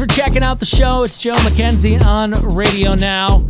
for checking out the show. It's Joe McKenzie on Radio Now.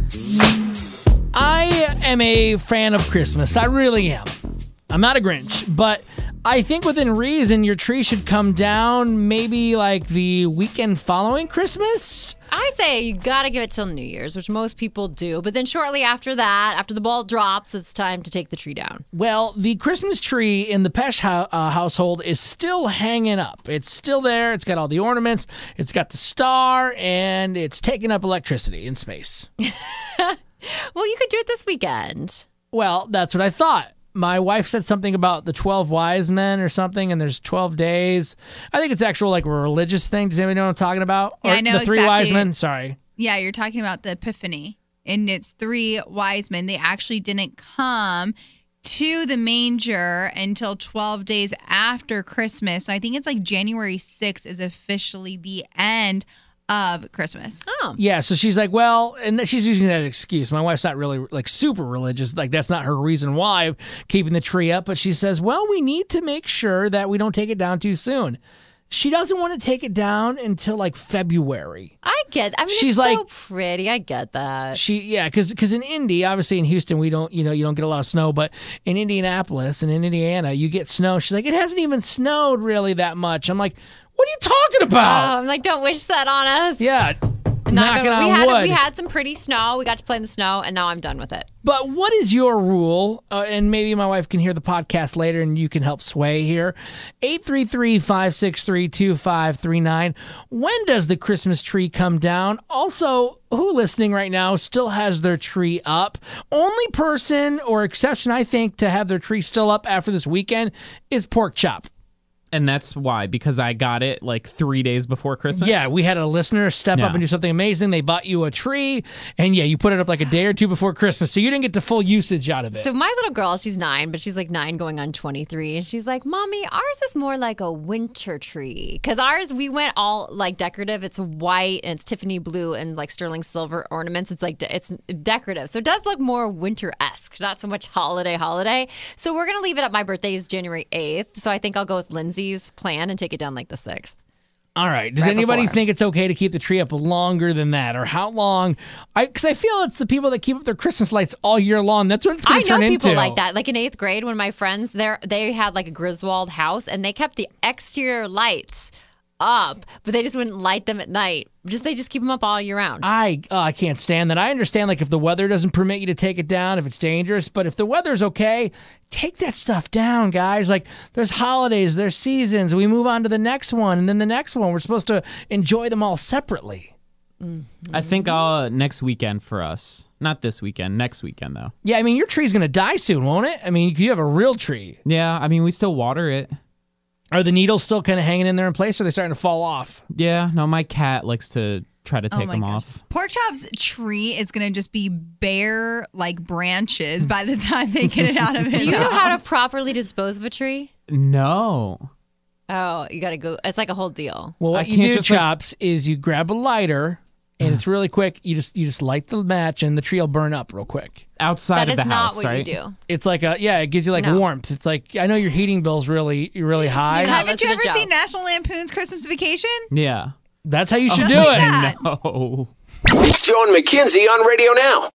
I am a fan of Christmas. I really am. I'm not a Grinch, but I think within reason your tree should come down maybe like the weekend following Christmas. I say you got to give it till New Year's, which most people do. But then shortly after that, after the ball drops, it's time to take the tree down. Well, the Christmas tree in the Pesh household is still hanging up. It's still there. It's got all the ornaments. It's got the star, and it's taking up electricity in space. Well, you could do it this weekend. Well, that's what I thought. My wife said something about the 12 wise men or something, and there's 12 days. I think it's actual like a religious thing. Does anybody know what I'm talking about? Yeah, or I know the three exactly. wise men. Sorry. Yeah, you're talking about the Epiphany, and it's 3 wise men. They actually didn't come to the manger until 12 days after Christmas. So I think it's like January 6th is officially the end of Christmas. Oh. Yeah, so she's like, well, and she's using that excuse. My wife's not really like super religious. Like that's not her reason why keeping the tree up. But she says, well, we need to make sure that we don't take it down too soon. She doesn't want to take it down until like February. I mean, She's it's like- so pretty. I get that. Because in Indy, obviously in Houston, we don't, you don't get a lot of snow, but in Indianapolis and in Indiana, you get snow. She's like, it hasn't even snowed really that much. I'm like, what are you talking about? I'm like, don't wish that on us. Yeah, Not knocking gonna- on wood. we had some pretty snow. We got to play in the snow, and now I'm done with it. But what is your rule? And maybe my wife can hear the podcast later and you can help sway here. 833-563-2539. When does the Christmas tree come down? Also, who listening right now still has their tree up? Only person or exception, I think, to have their tree still up after this weekend is Pork Chop. And that's why, because I got it like 3 days before Christmas. Yeah, we had a listener step up and do something amazing. They bought you a tree, and yeah, you put it up like a day or two before Christmas, so you didn't get the full usage out of it. So my little girl, she's 9, but she's like 9 going on 23. And she's like, Mommy, ours is more like a winter tree. Because ours, we went all like decorative. It's white and it's Tiffany blue and like sterling silver ornaments. It's like, it's decorative. So it does look more winter-esque, not so much holiday. So we're going to leave it up. My birthday is January 8th. So I think I'll go with Lindsay's plan and take it down like the 6th. All right. Does Right anybody before. think it's okay to keep the tree up longer than that? Or how long? Because I feel it's the people that keep up their Christmas lights all year long. That's what it's going I to know turn people into. like that. Like in 8th grade, when my friends they had like a Griswold house and they kept the exterior lights up, but they just wouldn't light them at night. They just keep them up all year round. I can't stand that. I understand like if the weather doesn't permit you to take it down, if it's dangerous, but if the weather's okay, take that stuff down, guys. Like there's holidays, there's seasons. We move on to the next one and then the next one. We're supposed to enjoy them all separately. I think next weekend for us. Not this weekend, next weekend though. Yeah, I mean, your tree's going to die soon, won't it? I mean, you have a real tree. Yeah, I mean, we still water it. Are the needles still kind of hanging in there in place, or are they starting to fall off? Yeah, no, my cat likes to try to take my them gosh. off. Pork Chop's tree is going to just be bare like branches by the time they get it out of his Do you know how house. to properly dispose of a tree? No. Oh, you got to go. It's like a whole deal. Well, I what you can't do, just, like- Chops, is you grab a lighter, and it's really quick. You just light the match, and the tree will burn up real quick. Outside That of is the not house, what right? you do. It's like it gives you like No. warmth. It's like, I know your heating bill's really high. Haven't you listen to ever Joe. seen National Lampoon's Christmas Vacation? Yeah. That's how you should do like it. that. No. It's Joe and McKenzie on Radio Now.